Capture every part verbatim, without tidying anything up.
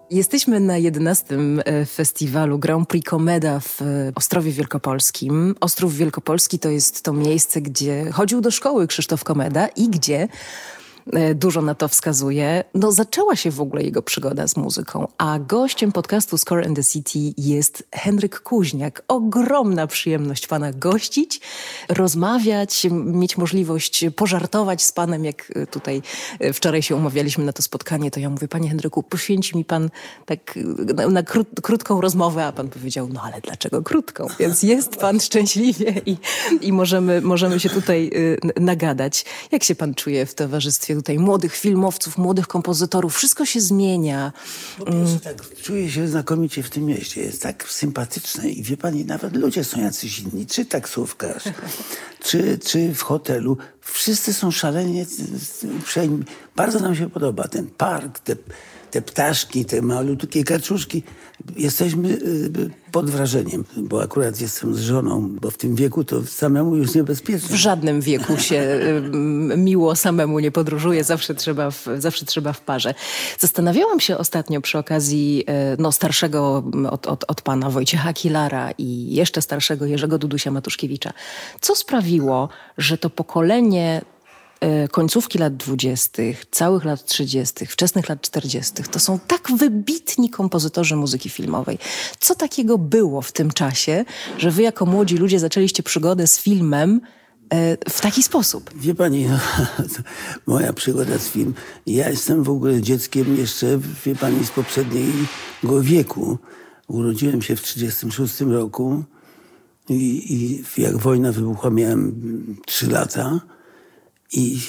Jesteśmy na jedenastym festiwalu Grand Prix Komeda w Ostrowie Wielkopolskim. Ostrów Wielkopolski to jest to miejsce, gdzie chodził do szkoły Krzysztof Komeda i gdzie, dużo na to wskazuje, no zaczęła się w ogóle jego przygoda z muzyką. A gościem podcastu Score and the City jest Henryk Kuźniak. Ogromna przyjemność pana gościć, rozmawiać, mieć możliwość pożartować z panem, jak tutaj wczoraj się umawialiśmy na to spotkanie, to ja mówię, panie Henryku, poświęci mi pan tak na, na krót, krótką rozmowę, a pan powiedział, no ale dlaczego krótką? Więc jest pan szczęśliwie i, i możemy, możemy się tutaj y, nagadać. Jak się pan czuje w towarzystwie tutaj młodych filmowców, młodych kompozytorów? Wszystko się zmienia. Po prostu tak, czuję się znakomicie w tym mieście. Jest tak sympatyczne i wie pani, nawet ludzie są jacyś inni. Czy taksówkarz, czy, czy w hotelu. Wszyscy są szalenie uprzejmi. Bardzo nam się podoba ten park, te, te ptaszki, te malutkie kaczuszki. Jesteśmy pod wrażeniem, bo akurat jestem z żoną, bo w tym wieku to samemu już niebezpiecznie. W żadnym wieku się miło samemu nie podróżuje, zawsze trzeba w, zawsze trzeba w parze. Zastanawiałam się ostatnio przy okazji no, starszego od, od, od pana Wojciecha Kilara i jeszcze starszego Jerzego Dudusia Matuszkiewicza. Co sprawiło, że to pokolenie końcówki lat dwudziestych, całych lat trzydziestych, wczesnych lat czterdziestych, to są tak wybitni kompozytorzy muzyki filmowej. Co takiego było w tym czasie, że wy jako młodzi ludzie zaczęliście przygodę z filmem w taki sposób? Wie pani, no, moja przygoda z film. Ja jestem w ogóle dzieckiem jeszcze, wie pani, z poprzedniego wieku. Urodziłem się w trzydziestym szóstym roku i, i jak wojna wybuchła, miałem trzy lata. I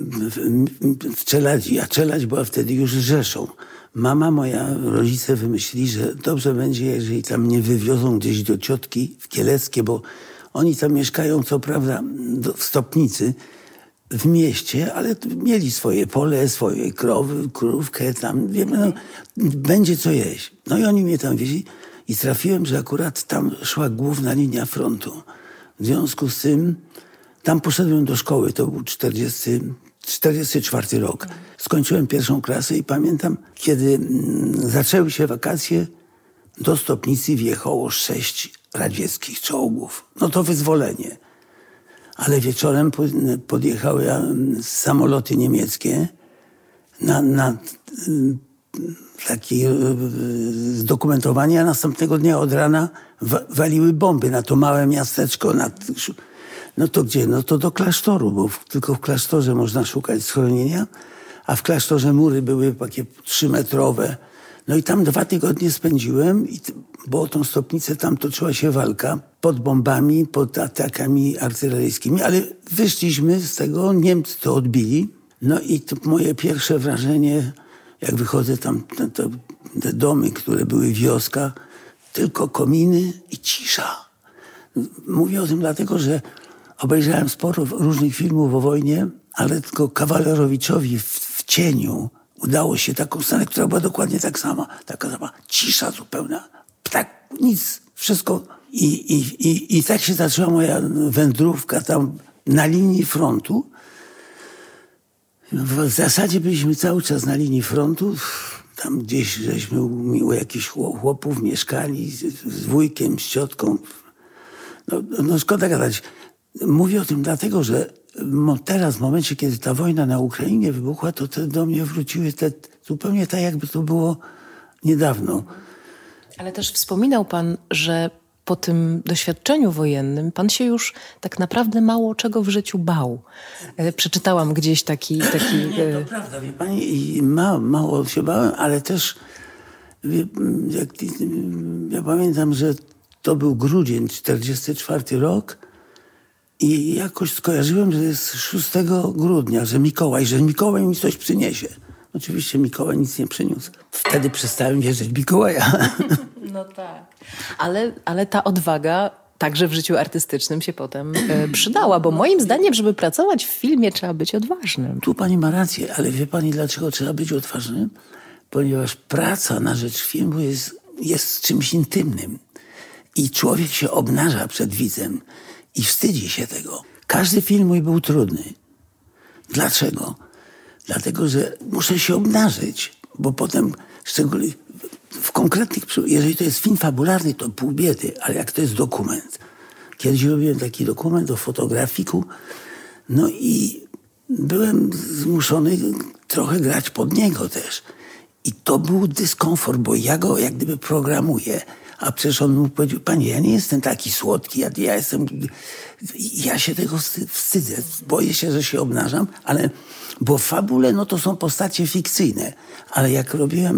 w Czeladzi, a Czeladź była wtedy już Rzeszą. Mama moja, rodzice wymyślili, że dobrze będzie, jeżeli tam mnie wywiozą gdzieś do ciotki w Kieleckie, bo oni tam mieszkają, co prawda, w Stopnicy, w mieście, ale mieli swoje pole, swoje krowy, krówkę tam, wiemy, no, będzie co jeść. No i oni mnie tam wieźli i trafiłem, że akurat tam szła główna linia frontu. W związku z tym tam poszedłem do szkoły, to był czterdziesty, czterdziesty czwarty rok. Skończyłem pierwszą klasę i pamiętam, kiedy zaczęły się wakacje, do Stopnicy wjechało sześć radzieckich czołgów. No to wyzwolenie. Ale wieczorem podjechały samoloty niemieckie na, na takie zdokumentowanie, a następnego dnia od rana waliły bomby na to małe miasteczko nad... No to gdzie? No to do klasztoru, bo w, tylko w klasztorze można szukać schronienia, a w klasztorze mury były takie trzymetrowe. No i tam dwa tygodnie spędziłem, i, bo o tą Stopnicę tam toczyła się walka pod bombami, pod atakami artyleryjskimi, ale wyszliśmy z tego, Niemcy to odbili. No i to moje pierwsze wrażenie, jak wychodzę tam, te, te, te domy, które były wioska, tylko kominy i cisza. Mówię o tym dlatego, że obejrzałem sporo różnych filmów o wojnie, ale tylko Kawalerowiczowi w, w Cieniu udało się taką scenę, która była dokładnie tak sama. Taka sama cisza zupełna. Tak, nic, wszystko. I, i, i, i tak się zaczęła moja wędrówka tam na linii frontu. W zasadzie byliśmy cały czas na linii frontu. Tam gdzieś żeśmy u jakichś chłopów mieszkali z, z wujkiem, z ciotką. No, no szkoda gadać. Mówię o tym dlatego, że teraz w momencie, kiedy ta wojna na Ukrainie wybuchła, to te do mnie wróciły te, zupełnie tak, jakby to było niedawno. Ale też wspominał pan, że po tym doświadczeniu wojennym pan się już tak naprawdę mało czego w życiu bał. Przeczytałam gdzieś taki... taki... Nie, to prawda, wie pani, i ma, mało się bałem, ale też wie, jak, ja pamiętam, że to był grudzień, czterdziesty czwarty rok i jakoś skojarzyłem, że jest szóstego grudnia, że Mikołaj, że Mikołaj mi coś przyniesie. Oczywiście Mikołaj nic nie przyniósł. Wtedy przestałem wierzyć w Mikołaja. No tak. Ale, ale ta odwaga także w życiu artystycznym się potem e, przydała, bo moim zdaniem, żeby pracować w filmie, trzeba być odważnym. Tu pani ma rację, ale wie pani, dlaczego trzeba być odważnym? Ponieważ praca na rzecz filmu jest, jest czymś intymnym. I człowiek się obnaża przed widzem i wstydzi się tego. Każdy film mój był trudny. Dlaczego? Dlatego, że muszę się obnażyć, bo potem szczególnie konkretnych, jeżeli to jest film fabularny, to pół biedy, ale jak to jest dokument. Kiedyś robiłem taki dokument o fotografiku, no i byłem zmuszony trochę grać pod niego też. I to był dyskomfort, bo ja go jak gdyby programuję. A przecież on mu powiedział, panie, ja nie jestem taki słodki, ja, ja jestem... Ja się tego wstydzę, boję się, że się obnażam, ale... Bo w fabule, no to są postacie fikcyjne. Ale jak robiłem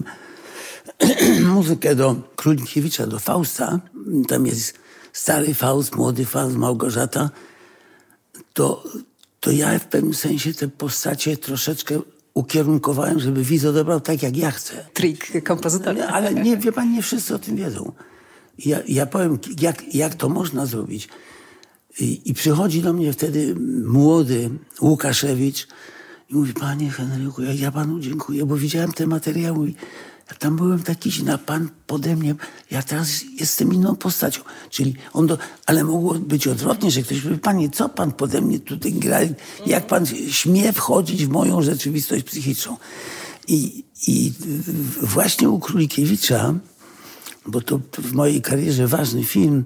muzykę do Królikiewicza, do Fausta, tam jest stary Faust, młody Faust, Małgorzata, to, to ja w pewnym sensie te postacie troszeczkę ukierunkowałem, żeby widz odebrał tak, jak ja chcę. Trik kompozytora. Ale nie, wie pan, nie wszyscy o tym wiedzą. Ja, ja powiem, jak, jak to można zrobić. I, I przychodzi do mnie wtedy młody Łukaszewicz i mówi, panie Henryku, ja, ja panu dziękuję, bo widziałem te materiały. Ja tam byłem taki źle, pan pode mnie, ja teraz jestem inną postacią. Czyli on do, ale mogło być odwrotnie, że ktoś mówi, panie, co pan pode mnie tutaj gra? Jak pan śmie wchodzić w moją rzeczywistość psychiczną? I, i właśnie u Królikiewicza, bo to w mojej karierze ważny film,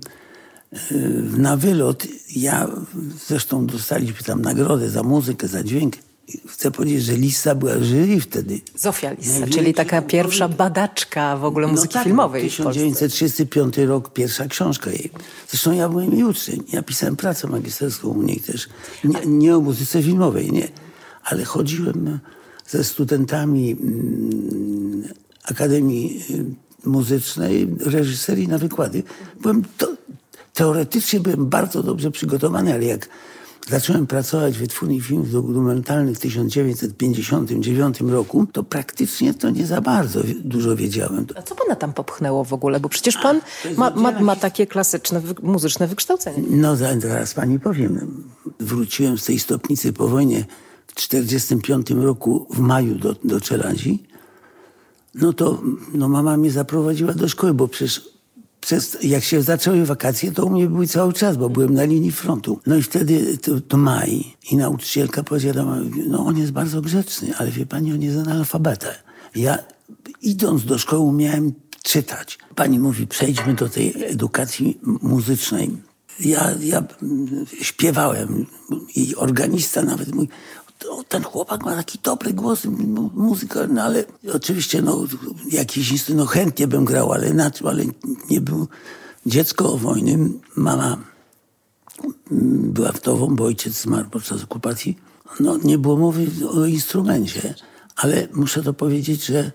na wylot, ja zresztą dostaliśmy tam nagrodę za muzykę, za dźwięk. Chcę powiedzieć, że Lissa była jury wtedy. Zofia Lissa, czyli taka pierwsza badaczka w ogóle muzyki no tak, filmowej. tysiąc dziewięćset trzydziesty piąty rok, pierwsza książka jej. Zresztą ja byłem jej uczniem. Ja pisałem pracę magisterską u niej też. Nie, nie o muzyce filmowej, nie. Ale chodziłem ze studentami mm, Akademii Muzycznej, reżyserii na wykłady. Byłem to, teoretycznie byłem bardzo dobrze przygotowany, ale jak zacząłem pracować w Wytwórni Filmów Dokumentalnych w tysiąc dziewięćset pięćdziesiątym dziewiątym roku, to praktycznie to nie za bardzo dużo wiedziałem. A co pana tam popchnęło w ogóle? Bo przecież pan ma, ma, ma takie klasyczne, wy, muzyczne wykształcenie. No zaraz pani powiem. Wróciłem z tej Stopnicy po wojnie w czterdziestym piątym roku w maju do, do Czeladzi. No to no mama mnie zaprowadziła do szkoły, bo przecież Przez, jak się zaczęły wakacje, to u mnie były cały czas, bo byłem na linii frontu. No i wtedy to, to maj i nauczycielka powiedziała, no on jest bardzo grzeczny, ale wie pani, on jest analfabeta. Ja idąc do szkoły umiałem czytać. Pani mówi, przejdźmy do tej edukacji muzycznej. Ja, ja śpiewałem i organista nawet mój, ten chłopak ma taki dobry głos muzykalny, ale oczywiście no, jakiś instrument, no chętnie bym grał, ale na czym, ale nie był. Dziecko wojny, mama była wdową, bo ojciec zmarł podczas okupacji. No nie było mowy o instrumencie, ale muszę to powiedzieć, że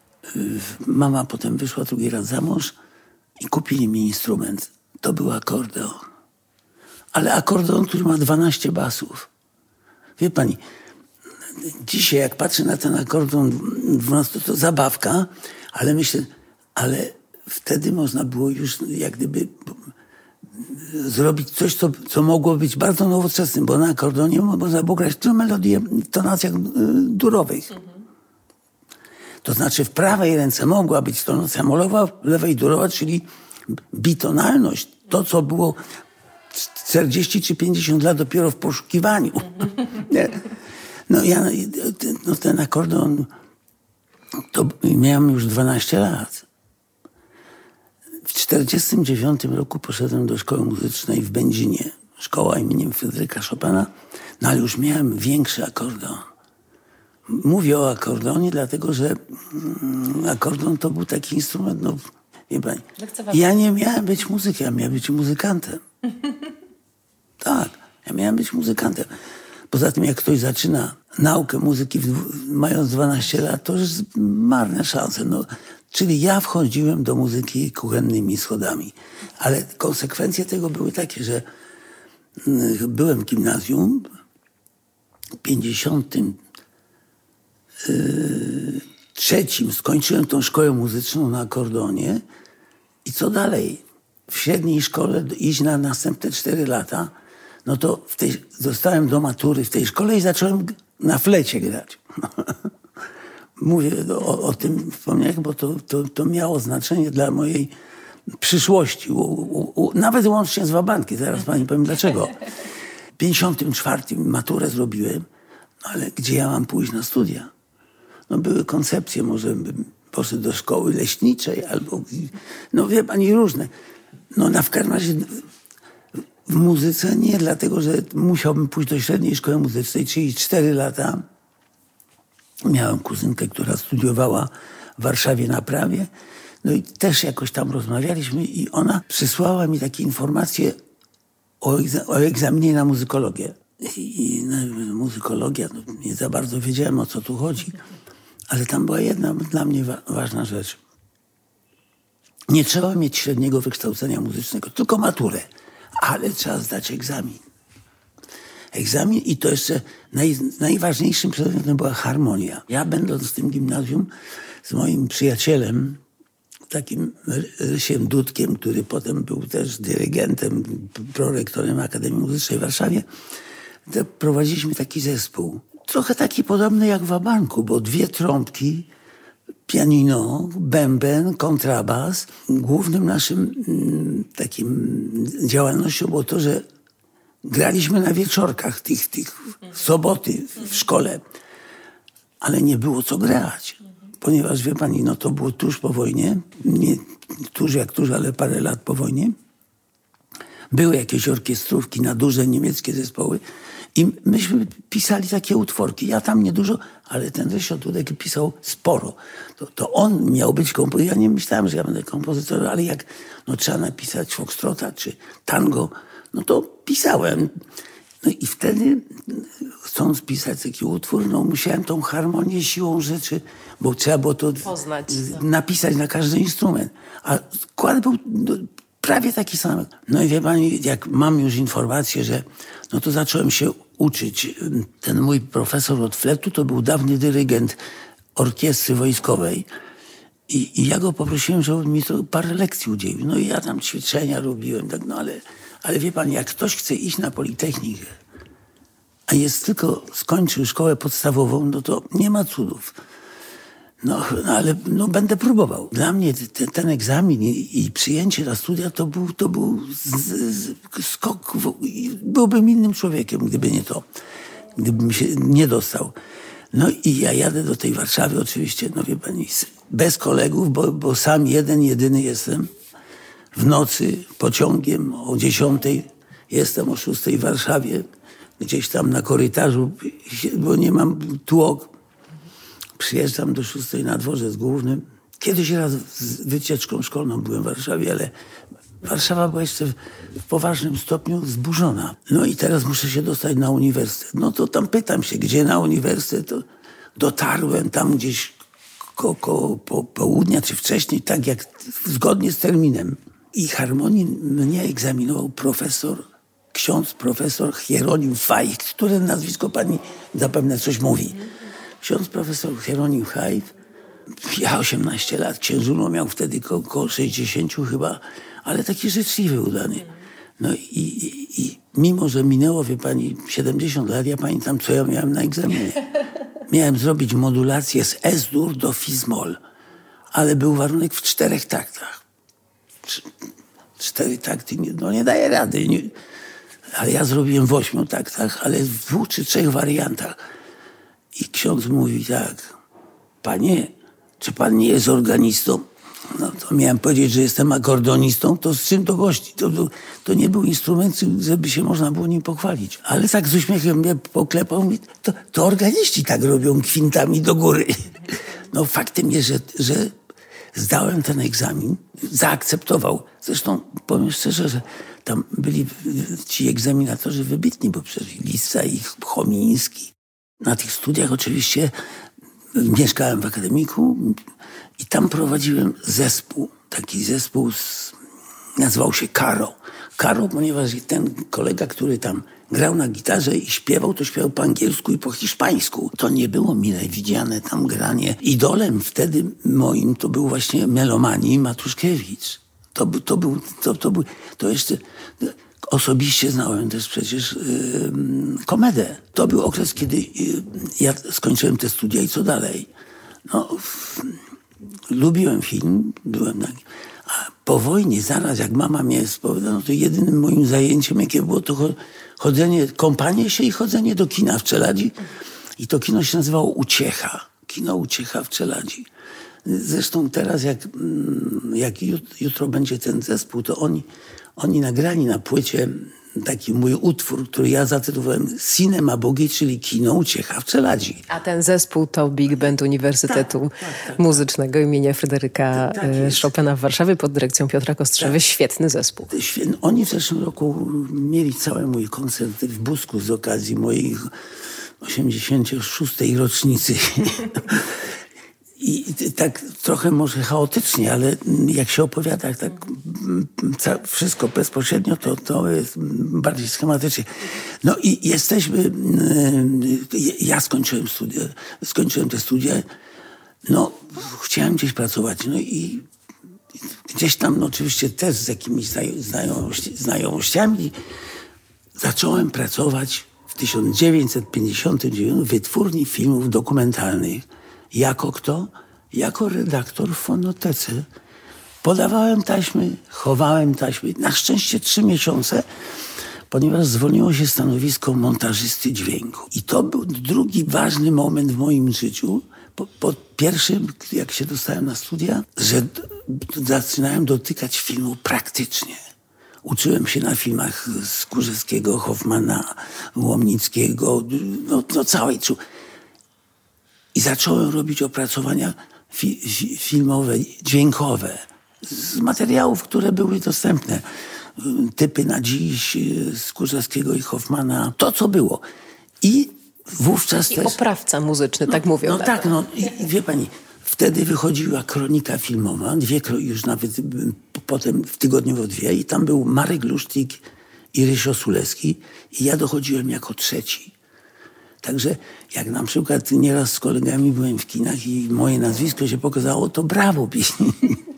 mama potem wyszła drugi raz za mąż i kupili mi instrument. To był akordeon. Ale akordeon, który ma dwanaście basów. Wie pani, dzisiaj jak patrzę na ten akordeon dwunasto, to zabawka, ale myślę, ale wtedy można było już jak gdyby zrobić coś, co, co mogło być bardzo nowoczesnym, bo na akordeonie można było grać tę melodię w tonacjach durowych. Mhm. To znaczy w prawej ręce mogła być tonacja molowa, w lewej durowa, czyli bitonalność. To, co było czterdzieści czy pięćdziesiąt lat dopiero w poszukiwaniu. Nie. No ja, no ten akordeon, to miałem już dwanaście lat. W czterdziestym dziewiątym roku poszedłem do szkoły muzycznej w Będzinie. Szkoła imieniem Fryderyka Chopina, no ale już miałem większy akordeon. Mówię o akordeonie, dlatego że akordeon to był taki instrument, no wie pani, ja nie miałem być muzykiem, ja miałem być muzykantem. Tak, ja miałem być muzykantem. Poza tym, jak ktoś zaczyna naukę muzyki w, mając dwanaście lat, to już marne szanse. No, czyli ja wchodziłem do muzyki kuchennymi schodami. Ale konsekwencje tego były takie, że byłem w gimnazjum w pięćdziesiątym trzecim skończyłem tą szkołę muzyczną na akordeonie i co dalej? W średniej szkole iść na następne cztery lata, no to w tej, zostałem do matury w tej szkole i zacząłem na flecie grać. Mówię o, o tym wspomniałem, bo to, to, to miało znaczenie dla mojej przyszłości. U, u, u, nawet łącznie z wabanki, zaraz pani powiem dlaczego. W pięćdziesiątym czwartym maturę zrobiłem, no ale gdzie ja mam pójść na studia? No były koncepcje, może bym poszedł do szkoły leśniczej albo, no wie pani, różne. No na w każdym razie w muzyce nie, dlatego że musiałbym pójść do średniej szkoły muzycznej, czyli cztery lata. Miałem kuzynkę, która studiowała w Warszawie na prawie. No i też jakoś tam rozmawialiśmy i ona przysłała mi takie informacje o, egza- o egzaminie na muzykologię. I, i no, muzykologia, no, nie za bardzo wiedziałem, o co tu chodzi. Ale tam była jedna dla mnie wa- ważna rzecz. Nie trzeba mieć średniego wykształcenia muzycznego, tylko maturę. Ale trzeba zdać egzamin. Egzamin i to jeszcze naj, najważniejszym przedmiotem była harmonia. Ja będąc w tym gimnazjum z moim przyjacielem, takim Rysiem Dudkiem, który potem był też dyrygentem, prorektorem Akademii Muzycznej w Warszawie, to prowadziliśmy taki zespół. Trochę taki podobny jak w Wabanku, bo dwie trąbki, pianino, bęben, kontrabas. Głównym naszym mm, takim działalnością było to, że graliśmy na wieczorkach tych, tych soboty w szkole, ale nie było co grać. Ponieważ, wie pani, no to było tuż po wojnie, nie tuż jak tuż, ale parę lat po wojnie. Były jakieś orkiestrówki na duże niemieckie zespoły i myśmy pisali takie utworki. Ja tam niedużo, ale ten Rysio Dudek pisał sporo. To, to on miał być kompozytorem. Ja nie myślałem, że ja będę kompozytorem, ale jak no, trzeba napisać foxtrota czy tango, no to pisałem. No i wtedy, chcąc pisać taki utwór, no musiałem tą harmonię siłą rzeczy, bo trzeba było to poznać, napisać na każdy instrument. A skład był prawie taki sam. No i wie pani, jak mam już informację, że no to zacząłem się uczyć. Ten mój profesor od fletu to był dawny dyrygent orkiestry wojskowej. I, i ja go poprosiłem, żeby mi to parę lekcji udzielił. No i ja tam ćwiczenia robiłem, tak, no ale, ale wie pan, jak ktoś chce iść na Politechnikę, a jest tylko, skończył szkołę podstawową, no to nie ma cudów. No, no ale no, będę próbował. Dla mnie te, ten egzamin i, i przyjęcie na studia to był, to był z, z, skok. W, byłbym innym człowiekiem, gdyby nie to. Gdybym się nie dostał. No i ja jadę do tej Warszawy oczywiście, no wie pani, bez kolegów, bo, bo sam jeden, jedyny jestem. W nocy pociągiem o dziesiątej jestem, o szóstej w Warszawie. Gdzieś tam na korytarzu, bo nie mam tłok. Przyjeżdżam do szóstej na dworzec głównym. Kiedyś raz z wycieczką szkolną byłem w Warszawie, ale Warszawa była jeszcze w poważnym stopniu zburzona. No i teraz muszę się dostać na uniwersytet. No to tam pytam się, gdzie na uniwersytet, to dotarłem tam gdzieś ko- koło po, południa, czy wcześniej, tak jak zgodnie z terminem. I harmonii mnie egzaminował profesor, ksiądz profesor Hieronim Fajch, które nazwisko pani zapewne coś mówi. Ksiądz profesor Hieronim Fajch, ja osiemnaście lat, księżulo miał wtedy ko- koło sześćdziesięciu chyba, ale taki życzliwy, udany. No i, i, i mimo, że minęło, wie pani, siedemdziesiąt lat, ja pamiętam, co ja miałem na egzaminie. Miałem zrobić modulację z S-dur do Fis-moll, ale był warunek w czterech taktach. Cztery takty, no nie daje rady. Nie. Ale ja zrobiłem w ośmiu taktach, ale w dwóch czy trzech wariantach. I ksiądz mówi tak: panie, czy pan nie jest organistą? No to miałem powiedzieć, że jestem akordonistą, to z czym to gości? To, to, to nie był instrument, żeby się można było nim pochwalić. Ale tak z uśmiechem mnie poklepał, mówi, to, to organiści tak robią kwintami do góry. No faktem jest, że, że zdałem ten egzamin, zaakceptował. Zresztą powiem szczerze, że tam byli ci egzaminatorzy wybitni, bo przecież Lisa i Chomiński. Na tych studiach oczywiście mieszkałem w akademiku i tam prowadziłem zespół. Taki zespół z, nazywał się Karo. Karo, ponieważ ten kolega, który tam grał na gitarze i śpiewał, to śpiewał po angielsku i po hiszpańsku. To nie było mile widziane tam granie. Idolem wtedy moim to był właśnie Melomani Matuszkiewicz. To, to był, to, to był, to jeszcze... Osobiście znałem też przecież yy, Komedę. To był okres, kiedy yy, ja skończyłem te studia i co dalej. No, w, lubiłem film, byłem na... A po wojnie, zaraz jak mama mnie spowiadała, no to jedynym moim zajęciem, jakie było, to chodzenie, kąpanie się i chodzenie do kina w Czeladzi. I to kino się nazywało Uciecha. Kino Uciecha w Czeladzi. Zresztą teraz, jak, jak jutro będzie ten zespół, to oni, oni nagrali na płycie taki mój utwór, który ja zatytułowałem Cinema Bogi, czyli kino uciecha w Czeladzi. A ten zespół to Big Band Uniwersytetu tak, tak, tak, Muzycznego imienia Fryderyka tak, tak Chopina w Warszawie pod dyrekcją Piotra Kostrzewy. Tak. Świetny zespół. Oni w zeszłym roku mieli cały mój koncert w Busku z okazji mojej osiemdziesiątej szóstej rocznicy. I tak trochę może chaotycznie, ale jak się opowiada tak wszystko bezpośrednio, to, to jest bardziej schematycznie. No i jesteśmy, ja skończyłem studia, skończyłem te studia, no chciałem gdzieś pracować, no i gdzieś tam no, oczywiście też z jakimiś znajomości, znajomościami zacząłem pracować w tysiąc dziewięćset pięćdziesiątym dziewiątym w Wytwórni Filmów Dokumentalnych. Jako kto? Jako redaktor w fonotece. Podawałem taśmy, chowałem taśmy. Na szczęście trzy miesiące, ponieważ zwolniło się stanowisko montażysty dźwięku. I to był drugi ważny moment w moim życiu. Po, po pierwszym, jak się dostałem na studia, że zaczynałem dotykać filmu praktycznie. Uczyłem się na filmach Skórzewskiego, Hoffmana, Łomnickiego, no, no całej... I zacząłem robić opracowania fi, fi, filmowe, dźwiękowe z materiałów, które były dostępne. Typy na dziś, Skórzewskiego i Hoffmana. To, co było. I wówczas I też... oprawca muzyczny, no, tak mówią. No tak, no i wie pani, wtedy wychodziła kronika filmowa, dwie, już nawet potem w tygodniowo dwie i tam był Marek Lusztik i Rysio Sulewski i ja dochodziłem jako trzeci. Także jak na przykład nieraz z kolegami byłem w kinach i moje nazwisko się pokazało, to brawo pieśni.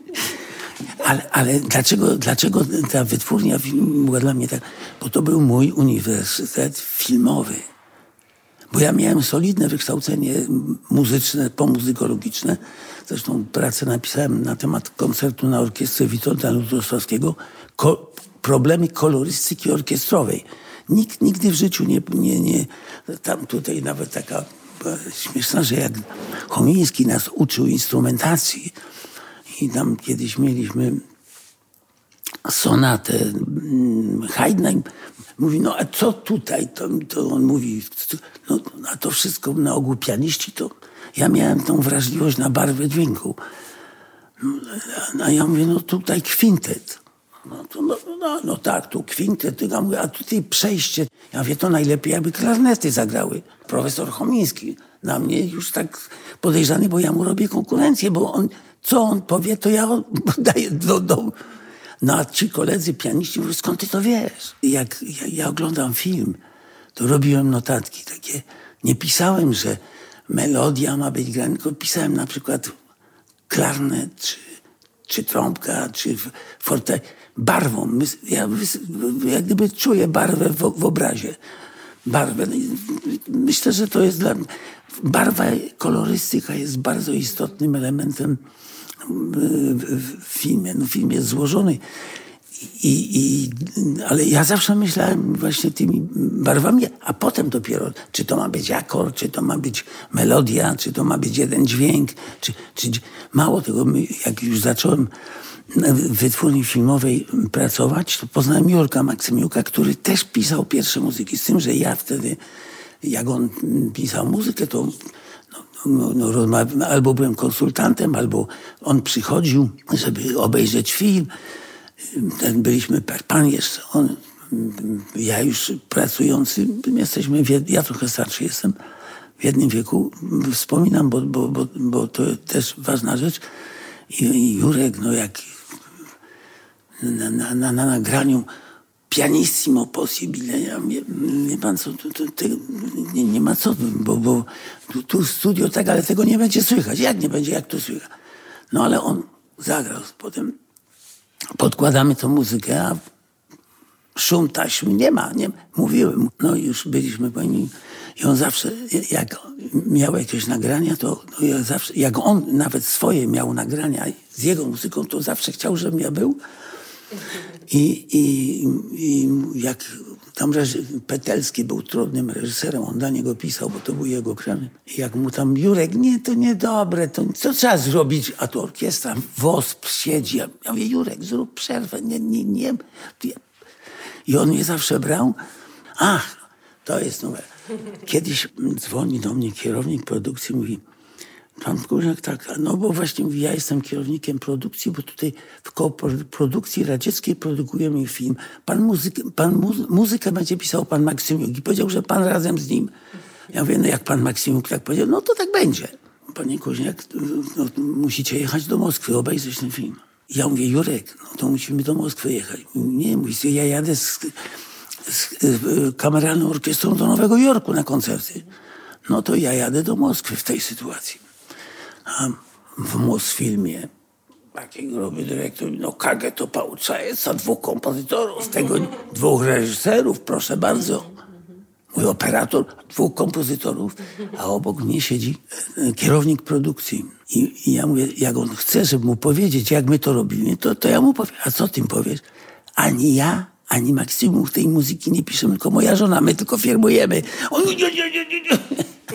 ale, ale dlaczego, dlaczego ta wytwórnia była dla mnie tak? Bo to był mój uniwersytet filmowy. Bo ja miałem solidne wykształcenie muzyczne, pomuzykologiczne. Zresztą pracę napisałem na temat koncertu na orkiestrze Witolda Lutoslawskiego. Ko- problemy kolorystyki orkiestrowej. Nikt nigdy w życiu nie, nie, nie... Tam tutaj nawet taka śmieszna, że jak Chomiński nas uczył instrumentacji i tam kiedyś mieliśmy sonatę Haydna, mówi, no a co tutaj? To, to on mówi, no a to wszystko na ogół pianiści, to ja miałem tą wrażliwość na barwę dźwięku. A ja mówię, no tutaj kwintet. No, to, no, no, no tak, tu kwintet, a tutaj przejście. Ja mówię, to najlepiej jakby klarnety zagrały. Profesor Chomiński na mnie już tak podejrzany, bo ja mu robię konkurencję, bo on, co on powie, to ja daję do domu. No a ci koledzy pianiści mówią, skąd ty to wiesz? Jak ja, ja oglądam film, to robiłem notatki takie. Nie pisałem, że melodia ma być grana, tylko pisałem na przykład klarnet, czy, czy trąbka, czy forte. Barwą. Ja jak gdyby czuję barwę w, w obrazie. Barwę. Myślę, że to jest dla mnie... Barwa, kolorystyka jest bardzo istotnym elementem w filmie. No, film jest złożony. I, i, ale ja zawsze myślałem właśnie tymi barwami, a potem dopiero, czy to ma być akord, czy to ma być melodia, czy to ma być jeden dźwięk, czy, czy mało tego, jak już zacząłem w wytwórni filmowej pracować, to poznałem Jurka Maksymiuka, który też pisał pierwsze muzyki, z tym, że ja wtedy, jak on pisał muzykę, to no, no, no, albo byłem konsultantem, albo on przychodził, żeby obejrzeć film. Byliśmy, pan jeszcze, on, ja już pracujący, jesteśmy, w, ja trochę starszy jestem, w jednym wieku, wspominam, bo, bo, bo, bo to też ważna rzecz. I, i Jurek, no jak na, na, na, na nagraniu pianissimo possibile, ja wie, wie pan co, to, to, to, nie, nie ma co, bo, bo tu, tu studio tak, ale tego nie będzie słychać. Jak nie będzie, jak to słychać? No ale on zagrał, potem podkładamy tą muzykę, a szum taśmy nie ma, nie mówiłem. No i już byliśmy po nim i on zawsze, jak miał jakieś nagrania, to no ja zawsze, jak on nawet swoje miał nagrania z jego muzyką, to zawsze chciał, żebym ja był. I, i, i jak tam Petelski był trudnym reżyserem, on dla niego pisał, bo to był jego krany. I jak mu tam Jurek, nie, to niedobre, to co trzeba zrobić? A tu orkiestra, W O S P siedzi. Ja, ja mówię, Jurek, zrób przerwę, nie, nie, nie. I on mnie zawsze brał. Ach, to jest numer. Kiedyś dzwoni do mnie kierownik produkcji, mówi, pan Kuźniak, tak, no bo właśnie mówi, ja jestem kierownikiem produkcji, bo tutaj w produkcji radzieckiej produkujemy film. Pan, muzykę, pan muzy muzykę będzie pisał pan Maksymiuk i powiedział, że pan razem z nim. Ja mówię, no jak pan Maksymiuk tak powiedział, no to tak będzie. Panie Kuźniak, no, musicie jechać do Moskwy, obejrzeć ten film. Ja mówię, Jurek, no to musimy do Moskwy jechać. Nie, mówi, ja jadę z, z, z kameralną orkiestrą do Nowego Jorku na koncerty. No to ja jadę do Moskwy w tej sytuacji. A w Mosfilmie taki gruby dyrektor, no Kagę to pouczajeca, dwóch kompozytorów, z tego dwóch reżyserów, proszę bardzo. Mój operator, dwóch kompozytorów, a obok mnie siedzi kierownik produkcji. I, i ja mówię, jak on chce, żeby mu powiedzieć, jak my to robimy, to, to ja mu powiem. A co ty powiesz? Ani ja, ani Maksymum tej muzyki nie piszemy, tylko moja żona, my tylko firmujemy. On, nie, nie, nie, nie, nie.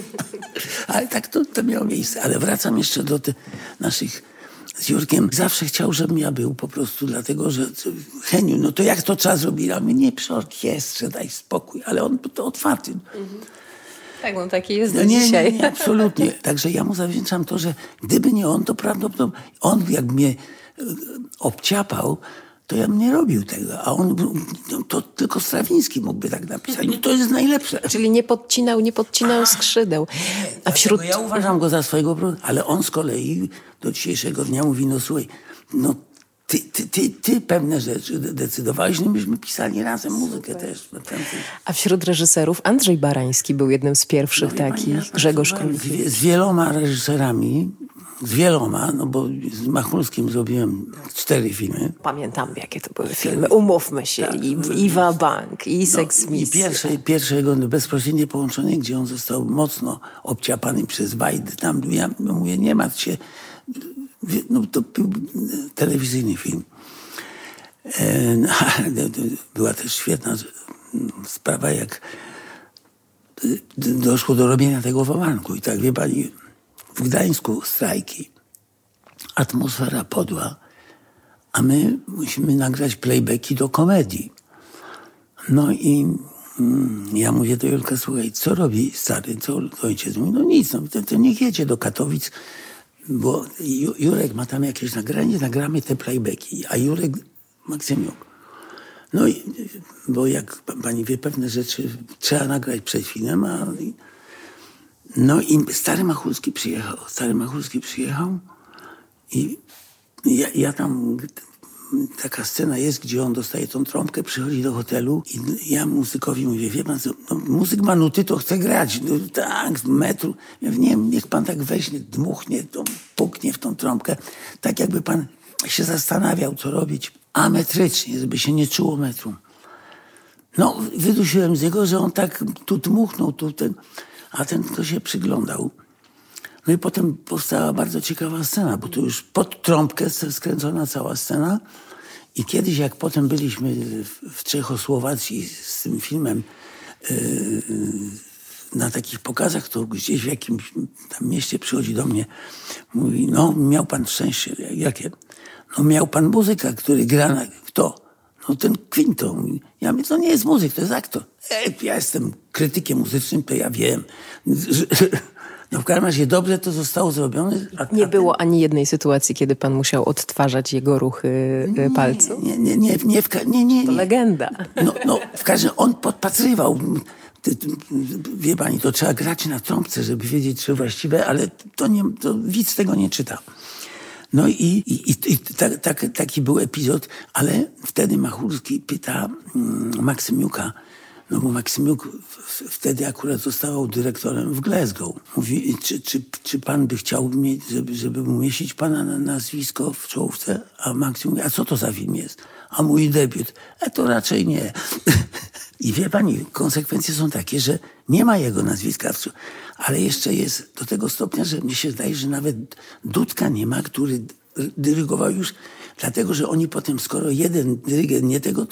Ale tak to, to miało miejsce. Ale wracam jeszcze do tych naszych z Jurkiem. Zawsze chciał, żebym ja był po prostu, dlatego że Heniu, no to jak to trzeba zrobić? A my nie przy orkiestrze, daj spokój. Ale on to otwarty. Mhm. Tak, on taki jest no, do nie, dzisiaj. Nie, nie, absolutnie. Także ja mu zawdzięczam to, że gdyby nie on, to prawdopodobnie on jak mnie obciapał, to ja bym nie robił tego. A on, no, to tylko Strawiński mógłby tak napisać. No, to jest najlepsze. Czyli nie podcinał, nie podcinał skrzydeł. A wśród... Ja uważam go za swojego, ale on z kolei do dzisiejszego dnia mówi, no słuchaj, no ty, ty, ty, ty pewne rzeczy decydowałeś, no myśmy pisali razem muzykę też. A wśród reżyserów Andrzej Barański był jednym z pierwszych no, takich, ja Grzegorz Król. Z, z wieloma reżyserami, z wieloma, no bo z Machulskim zrobiłem cztery filmy. Pamiętam, jakie to były filmy. Umówmy się. Tak. I Iwa Bank, i Seks no, Misja. I pierwsze, pierwsze jego bezpośrednie połączenie, gdzie on został mocno obciapany przez Wajdy. Tam ja no mówię, nie martw się. No, to był telewizyjny film. E, no, była też świetna sprawa, jak doszło do robienia tego w Omanku. I tak, wie pani, w Gdańsku strajki, atmosfera podła, a my musimy nagrać playbacki do komedii. No i mm, ja mówię do Jurka, słuchaj, co robi stary, co ojciec? Mówi, no nic, no, to, to niech jedzie do Katowic, bo Jurek ma tam jakieś nagranie, nagramy te playbacki, a Jurek Maksymiuk. No i, bo jak pani wie, pewne rzeczy trzeba nagrać przed filmem, a... No i stary Machulski przyjechał, stary Machulski przyjechał i ja, ja tam, taka scena jest, gdzie on dostaje tą trąbkę, przychodzi do hotelu i ja muzykowi mówię, wie pan co, no, muzyk ma nuty, to chce grać, no, tak, w metru. Ja mówię, nie, niech pan tak weźmie, dmuchnie, to puknie w tą trąbkę, tak jakby pan się zastanawiał, co robić, ametrycznie, żeby się nie czuło metru. No, wydusiłem z niego, że on tak tu dmuchnął, tu ten... A ten, kto się przyglądał. No i potem powstała bardzo ciekawa scena, bo tu już pod trąbkę skręcona cała scena. I kiedyś, jak potem byliśmy w, w Czechosłowacji z tym filmem yy, na takich pokazach, to gdzieś w jakimś tam mieście przychodzi do mnie, mówi, no miał pan szczęście. Jakie? No miał pan muzyka, który gra na... Kto? No ten Quinto. Ja mówię, to nie jest muzyk, to jest aktor. E, ja jestem krytykiem muzycznym, to ja wiem. No w każdym razie dobrze to zostało zrobione. A, nie a było ten... ani jednej sytuacji, kiedy pan musiał odtwarzać jego ruchy nie, palców? Nie, nie, nie. nie, w, nie, nie, to nie. legenda. No, no w każdym razie on podpatrywał. Wie pani, to trzeba grać na trąbce, żeby wiedzieć, czy właściwe, ale to, nie, to widz tego nie czyta. No i, i, i tak, tak, taki był epizod, ale wtedy Machulski pyta mm, Maksymiuka, no bo Maksymiuk w, wtedy akurat zostawał dyrektorem w Glasgow. Mówi, czy, czy, czy pan by chciał mieć, żeby, żeby umieścić pana na nazwisko w czołówce? A Maksym mówi, a co to za film jest? A mój debiut? A to raczej nie. I wie pani, konsekwencje są takie, że nie ma jego nazwiska, ale jeszcze jest do tego stopnia, że mi się zdaje, że nawet Dudka nie ma, który dyrygował już, dlatego, że oni potem, skoro jeden dyrygent nie tego, to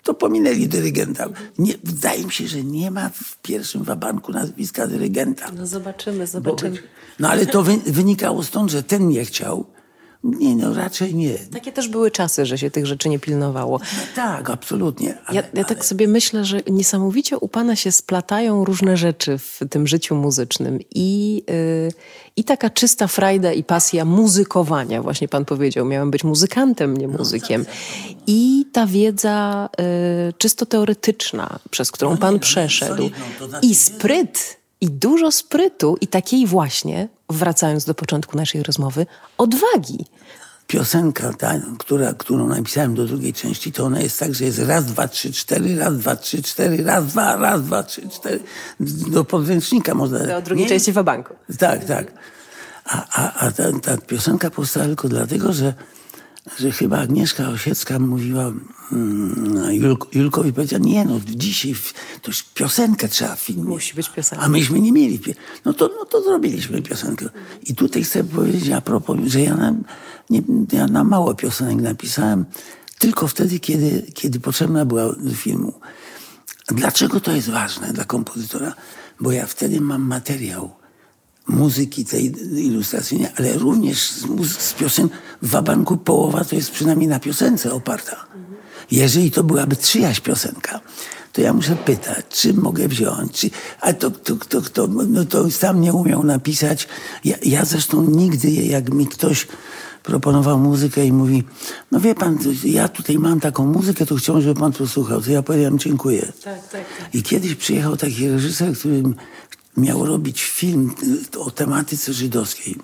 to pominęli dyrygenta. Nie, wydaje mi się, że nie ma w pierwszym wabanku nazwiska dyrygenta. No zobaczymy, zobaczymy. Bo, no ale to wy, wynikało stąd, że ten nie chciał. Nie, no raczej nie. Takie też były czasy, że się tych rzeczy nie pilnowało. No tak, absolutnie. Ale, ja, ja tak ale... sobie myślę, że niesamowicie u pana się splatają różne rzeczy w tym życiu muzycznym. I, yy, i taka czysta frajda i pasja muzykowania. Właśnie pan powiedział, miałem być muzykantem, nie muzykiem. I ta wiedza yy, czysto teoretyczna, przez którą no pan nie, przeszedł. Solidną, to znaczy... I spryt. I dużo sprytu i takiej właśnie, wracając do początku naszej rozmowy, odwagi. Piosenka, ta, która, którą napisałem do drugiej części, to ona jest tak, że jest raz, dwa, trzy, cztery, raz, dwa, trzy, cztery, raz, dwa, raz, dwa, trzy, cztery. Do podręcznika można... Do drugiej nie? części wabanku. Tak, tak. A, a, a ta, ta piosenka powstała tylko dlatego, że że chyba Agnieszka Osiecka mówiła mm, Julk, Julkowi, powiedziała, nie no, dzisiaj to już piosenkę trzeba w filmie. Musi być piosenka. A myśmy nie mieli. No to, no to zrobiliśmy piosenkę. I tutaj chcę powiedzieć a propos, że ja na, nie, ja na mało piosenek napisałem, tylko wtedy, kiedy, kiedy potrzebna była do filmu. Dlaczego to jest ważne dla kompozytora? Bo ja wtedy mam materiał muzyki tej ilustracyjnej, ale również z, muzy- z piosen w wabanku połowa to jest przynajmniej na piosence oparta. Jeżeli to byłaby czyjaś piosenka, to ja muszę pytać, czy mogę wziąć, czy, a to, to, to, to, no to sam nie umiał napisać. Ja, ja zresztą nigdy, jak mi ktoś proponował muzykę i mówi, no wie pan, ja tutaj mam taką muzykę, to chciałbym, żeby pan posłuchał. To ja powiedziałem, dziękuję. Tak, tak, tak. I kiedyś przyjechał taki reżyser, który miał robić film o tematyce żydowskiej.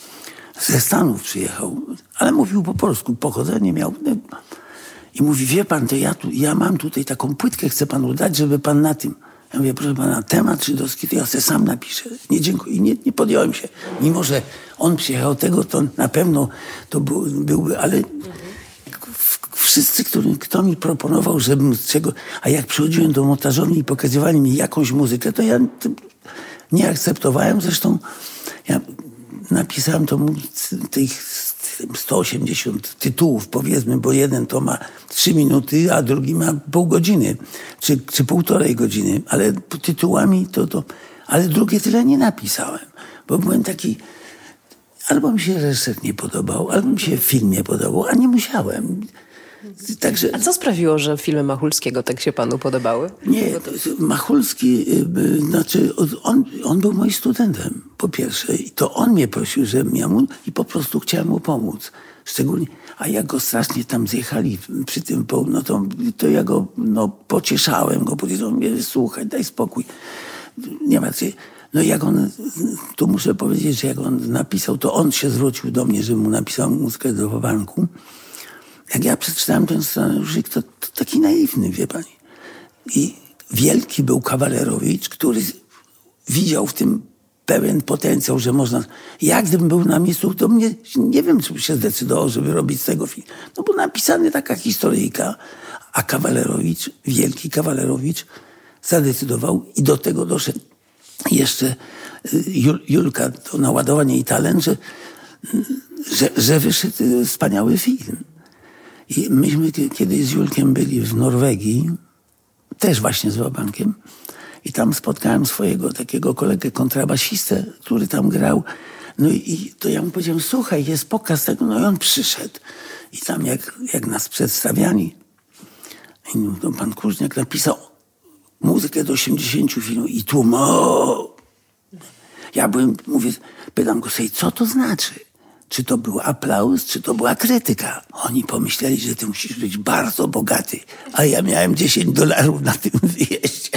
Ze Stanów przyjechał, ale mówił po polsku, pochodzenie miał. I mówi, wie pan, to ja, tu, ja mam tutaj taką płytkę, chcę panu dać, żeby pan na tym... Ja mówię, proszę pana, temat żydowski to ja sobie sam napiszę. Nie, dziękuję. I nie, nie podjąłem się. Mimo, że on przyjechał tego, to na pewno to był, byłby, ale wszyscy, który, kto mi proponował, żebym z czego... A jak przychodziłem do montażowni i pokazywali mi jakąś muzykę, to ja nie akceptowałem. Zresztą ja napisałem to tych sto osiemdziesiąt tytułów, powiedzmy, bo jeden to ma trzy minuty, a drugi ma pół godziny, czy, czy półtorej godziny, ale tytułami to, to... Ale drugie tyle nie napisałem, bo byłem taki... Albo mi się reżyser nie podobał, albo mi się film nie podobał, a nie musiałem. Także... A co sprawiło, że filmy Machulskiego tak się panu podobały? Nie, Machulski, znaczy on, on był moim studentem, po pierwsze. I to on mnie prosił, żebym ja mu i po prostu chciałem mu pomóc. Szczególnie, a jak go strasznie tam zjechali przy tym, no to, to ja go no, pocieszałem go, powiedziałem, mówię, słuchaj, daj spokój. Nie ma co. No jak on, tu muszę powiedzieć, że jak on napisał, to on się zwrócił do mnie, żebym mu napisał muzykę do wabanku. Jak ja przeczytałem ten scenariusz, to, to taki naiwny, wie pani. I wielki był Kawalerowicz, który widział w tym pełen potencjał, że można... Ja gdybym był na miejscu, to mnie, nie wiem, czy by się zdecydował, żeby robić z tego film. No bo napisana taka historyjka, a Kawalerowicz, wielki Kawalerowicz, zadecydował i do tego doszedł jeszcze Jul, Julka, to naładowanie i talent, że, że, że wyszedł wspaniały film. I myśmy kiedyś z Julkiem byli w Norwegii, też właśnie z wabankiem, i tam spotkałem swojego takiego kolegę kontrabasistę, który tam grał. No i to ja mu powiedziałem, słuchaj, jest pokaz tego, no i on przyszedł. I tam jak, jak nas przedstawiali, i no, pan Kuźniak napisał muzykę do osiemdziesięciu filmów i tłum, o! Ja byłem, mówię, pytam go sobie, co to znaczy? Czy to był aplauz, czy to była krytyka? Oni pomyśleli, że ty musisz być bardzo bogaty, a ja miałem dziesięć dolarów na tym wyjeździe.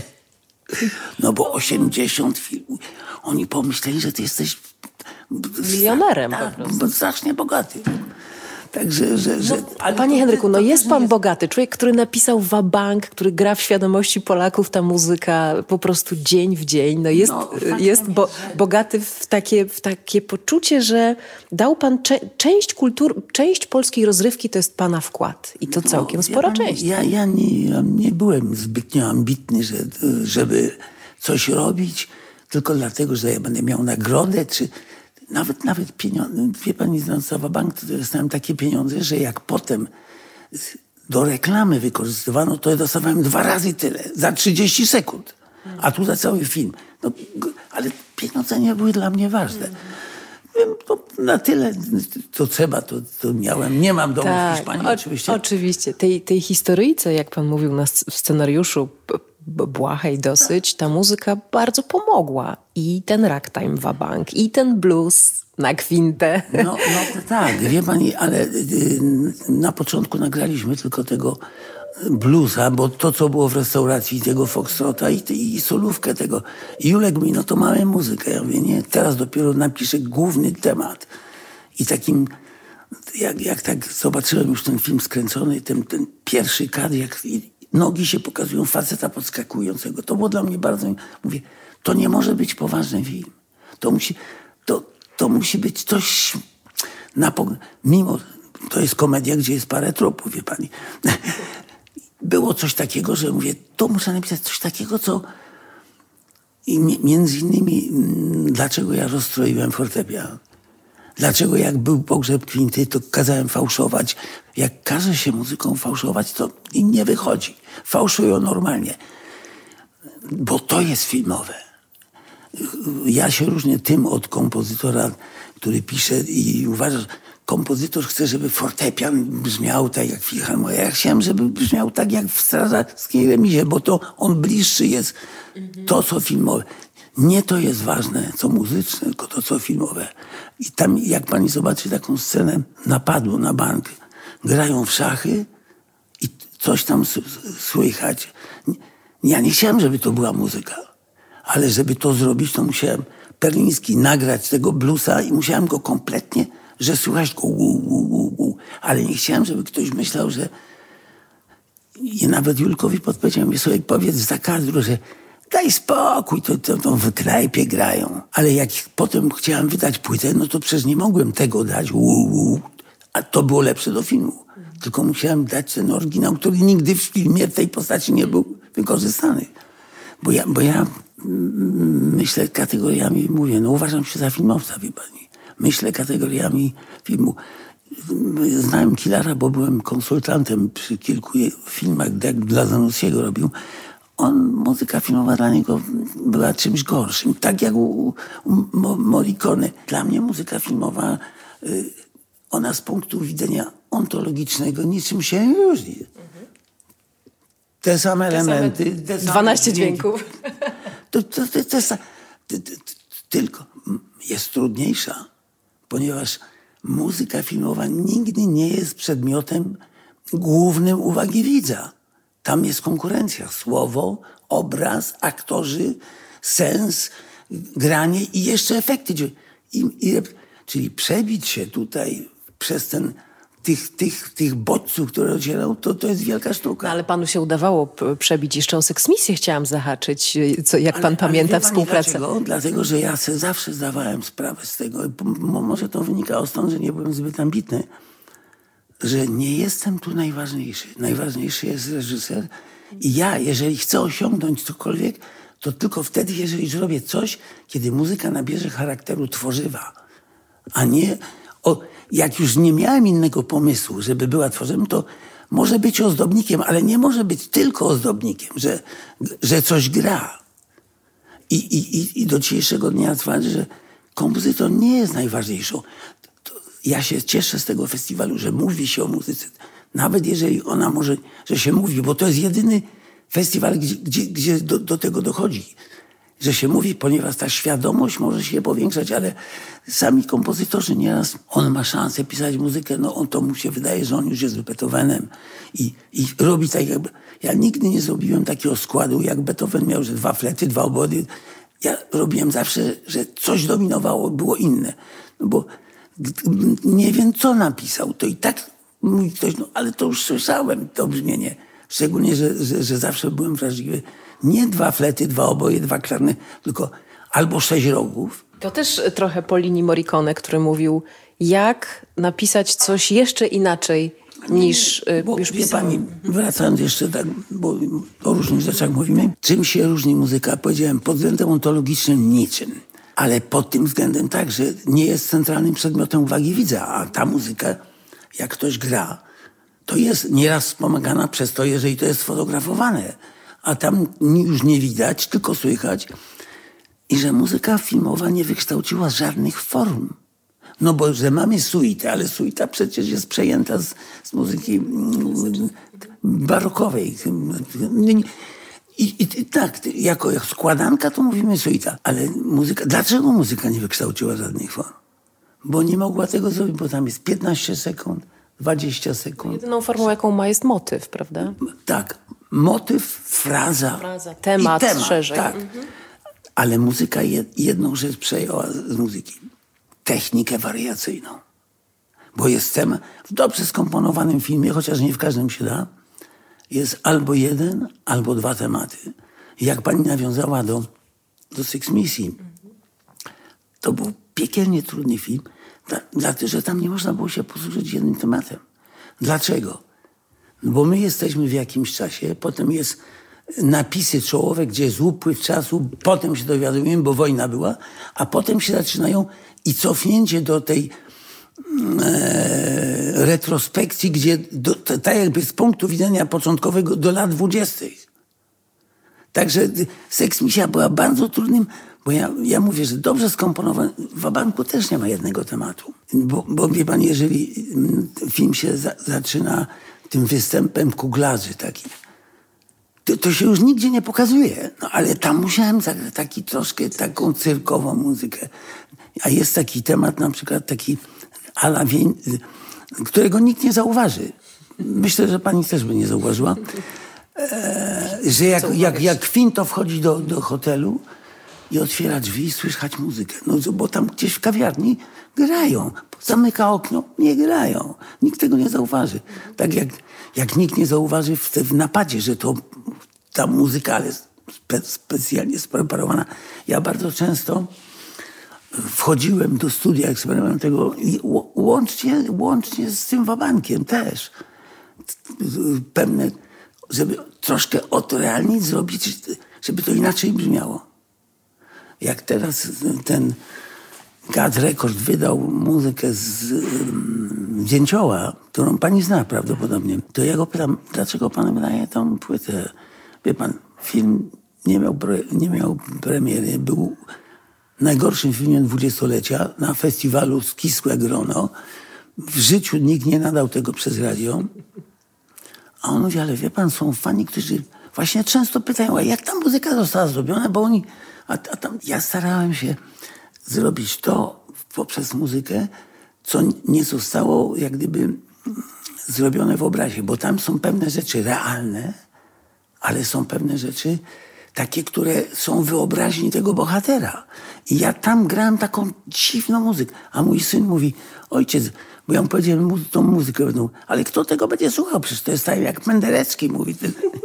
No bo osiemdziesiąt filmów. Oni pomyśleli, że ty jesteś... Milionerem tak, po prostu. Bo strasznie bogaty. Także, że... że no, panie Henryku, no jest pan bogaty. Człowiek, który napisał wabank, który gra w świadomości Polaków, ta muzyka po prostu dzień w dzień. No jest, no, jest bo, bogaty w takie, w takie poczucie, że dał pan cze, część kultury, część polskiej rozrywki to jest pana wkład. I to no, całkiem spora ja, część. Ja, ja, nie, ja nie byłem zbytnio ambitny, że, żeby coś robić, tylko dlatego, że ja będę miał nagrodę, czy... Nawet, nawet pieniądze, wie pani, znając wabank, to dostałem takie pieniądze, że jak potem do reklamy wykorzystywano, to ja dostawałem dwa razy tyle, za trzydzieści sekund. A tu za cały film. No, ale pieniądze nie były dla mnie ważne. To na tyle, to trzeba, to, to miałem. Nie mam domu tak, w Hiszpanii, o, oczywiście. Oczywiście. Tej, tej historyjce, jak pan mówił na, w scenariuszu, błahej dosyć, ta muzyka bardzo pomogła. I ten ragtime wa bank, i ten blues na kwintę. No, no tak, wie pani, ale na początku nagraliśmy tylko tego bluesa, bo to, co było w restauracji, tego foxtrota i, i solówkę tego. I Julek mi, no to mamy muzykę. Ja mówię, nie, teraz dopiero napiszę główny temat. I takim, jak, jak tak zobaczyłem już ten film skręcony, ten, ten pierwszy kadr, jak nogi się pokazują faceta podskakującego. To było dla mnie bardzo, mówię, to nie może być poważny film. To musi, to, to musi być coś na, mimo, to jest komedia, gdzie jest parę tropów, wie pani. Było coś takiego, że mówię, to muszę napisać coś takiego, co... I między innymi, dlaczego ja rozstroiłem fortepian. Dlaczego jak był pogrzeb kwinty, to kazałem fałszować. Jak każe się muzyką fałszować, to im nie wychodzi. Fałszują normalnie. Bo to jest filmowe. Ja się różnię tym od kompozytora, który pisze i uważa, że kompozytor chce, żeby fortepian brzmiał tak jak filharmonia. Ja chciałem, żeby brzmiał tak jak w strażackiej remizie, bo to on bliższy jest to, co filmowe. Nie to jest ważne, co muzyczne, tylko to, co filmowe. I tam, jak pani zobaczy taką scenę napadu na bank, grają w szachy i coś tam słychać. Ja nie chciałem, żeby to była muzyka, ale żeby to zrobić, to musiałem Perliński nagrać tego bluesa i musiałem go kompletnie, że słychać go gu, gu, gu, gu. Ale nie chciałem, żeby ktoś myślał, że... I nawet Julkowi podpowiedziałem, mówię sobie, powiedz za kadru, że daj spokój, to, to, to w knajpie grają. Ale jak potem chciałem wydać płytę, no to przecież nie mogłem tego dać. U, u, a to było lepsze do filmu. Tylko musiałem dać ten oryginał, który nigdy w filmie w tej postaci nie był wykorzystany. Bo ja, bo ja myślę kategoriami, mówię, no uważam się za filmowca, wie pani. Myślę kategoriami filmu. Znałem Kilara, bo byłem konsultantem przy kilku filmach, jak dla Zanussiego robił. On, muzyka filmowa dla niego była czymś gorszym. Tak jak u, u Morricone. Dla mnie muzyka filmowa, ona z punktu widzenia ontologicznego niczym się nie różni. Te same te elementy. Same te same dwanaście dźwięków. To, to, to, to, to, to, to, tylko jest trudniejsza, ponieważ muzyka filmowa nigdy nie jest przedmiotem głównym uwagi widza. Tam jest konkurencja. Słowo, obraz, aktorzy, sens, granie i jeszcze efekty. I, i, czyli przebić się tutaj przez ten, tych, tych, tych bodźców, które docierał, to, to jest wielka sztuka. No, ale panu się udawało przebić. Jeszcze o Seksmisję chciałam zahaczyć, co, jak pan ale, pamięta ale współpracę. Dlaczego? Dlatego, że ja sobie zawsze zdawałem sprawę z tego. Może to wynikało stąd, że nie byłem zbyt ambitny. Że nie jestem tu najważniejszy. Najważniejszy jest reżyser. I ja, jeżeli chcę osiągnąć cokolwiek, to tylko wtedy, jeżeli zrobię coś, kiedy muzyka nabierze charakteru tworzywa. A nie... O, jak już nie miałem innego pomysłu, żeby była tworzem, to może być ozdobnikiem, ale nie może być tylko ozdobnikiem, że, że coś gra. I, i, I do dzisiejszego dnia twierdzę, że kompozytor nie jest najważniejszą. Ja się cieszę z tego festiwalu, że mówi się o muzyce. Nawet jeżeli ona może, że się mówi, bo to jest jedyny festiwal, gdzie, gdzie, gdzie do, do tego dochodzi. Że się mówi, ponieważ ta świadomość może się powiększać, ale sami kompozytorzy nieraz, on ma szansę pisać muzykę, no on to mu się wydaje, że on już jest Beethovenem i, i robi tak jakby... Ja nigdy nie zrobiłem takiego składu, jak Beethoven miał, że dwa flety, dwa obody. Ja robiłem zawsze, że coś dominowało, było inne. No bo nie wiem, co napisał, to i tak mówi ktoś, no ale to już słyszałem, to brzmienie. Szczególnie, że, że, że zawsze byłem wrażliwy. Nie dwa flety, dwa oboje, dwa klarny, tylko albo sześć rogów. To też trochę po linii Morricone, który mówił, jak napisać coś jeszcze inaczej niż bo, już wie pani, wracając jeszcze tak, bo o różnych rzeczach mówimy. Czym się różni muzyka? Powiedziałem, pod względem ontologicznym niczym. Ale pod tym względem tak, że nie jest centralnym przedmiotem uwagi widza. A ta muzyka, jak ktoś gra, to jest nieraz wspomagana przez to, jeżeli to jest sfotografowane. A tam już nie widać, tylko słychać. I że muzyka filmowa nie wykształciła żadnych form. No bo, że mamy suitę, ale suita przecież jest przejęta z, z muzyki barokowej. I, i, i tak, jako jak składanka to mówimy suita. Ale muzyka, dlaczego muzyka nie wykształciła żadnych form? Bo nie mogła tego zrobić, bo tam jest piętnaście sekund, dwadzieścia sekund. Jedyną formą, jaką ma, jest motyw, prawda? Tak, motyw, fraza. Fraza, temat, i temat szerzej. Tak. Mhm. Ale muzyka jedną rzecz przejęła z muzyki. Technikę wariacyjną. Bo jest temat, w dobrze skomponowanym filmie, chociaż nie w każdym się da, jest albo jeden, albo dwa tematy. I jak pani nawiązała do, do Six Misji, to był piekielnie trudny film, dlatego że tam nie można było się posłużyć jednym tematem. Dlaczego? Bo my jesteśmy w jakimś czasie, potem jest napisy czołowe, gdzie jest upływ czasu, potem się dowiadujemy, bo wojna była, a potem się zaczynają i cofnięcie do tej e, retrospekcji, gdzie do, to, tak jakby z punktu widzenia początkowego do lat dwudziestych. Także Seks Misja była bardzo trudnym, bo ja, ja mówię, że dobrze skomponowany, w Wabanku też nie ma jednego tematu. Bo, bo wie pan, jeżeli film się za, zaczyna tym występem kuglarzy takim, to, to się już nigdzie nie pokazuje. No, ale tam musiałem zagrać taki troszkę taką cyrkową muzykę. A jest taki temat, na przykład taki ala wień, którego nikt nie zauważy. Myślę, że pani też by nie zauważyła. E, że jak, jak, jak Quinto wchodzi do, do hotelu i otwiera drzwi, słychać muzykę. No, bo tam gdzieś w kawiarni grają. Zamyka okno, nie grają. Nikt tego nie zauważy. Tak jak, jak nikt nie zauważy w, w napadzie, że to ta muzyka jest spe, specjalnie spreparowana. Ja bardzo często wchodziłem do studia eksperymentowego i łącznie, łącznie z tym Wabankiem też. Pewne, żeby troszkę odrealnić, zrobić, żeby to inaczej brzmiało. Jak teraz ten Gad Record wydał muzykę z um, Dzięcioła, którą pani zna prawdopodobnie, to ja go pytam, dlaczego pan wydaje tą płytę? Wie pan, film nie miał, nie miał premiery, był najgorszym filmem dwudziestolecia na festiwalu Skisłe Grono. W życiu nikt nie nadał tego przez radio. A on mówi, ale wie pan, są fani, którzy właśnie często pytają, a jak ta muzyka została zrobiona, bo oni... A, a tam ja starałem się zrobić to poprzez muzykę, co nie zostało jak gdyby zrobione w obrazie, bo tam są pewne rzeczy realne, ale są pewne rzeczy takie, które są wyobraźni tego bohatera. I ja tam grałem taką dziwną muzykę. A mój syn mówi, ojciec, bo ja mu powiedziałem, mu tą muzykę będą, ale kto tego będzie słuchał? Przecież to jest tak jak Penderecki mówi.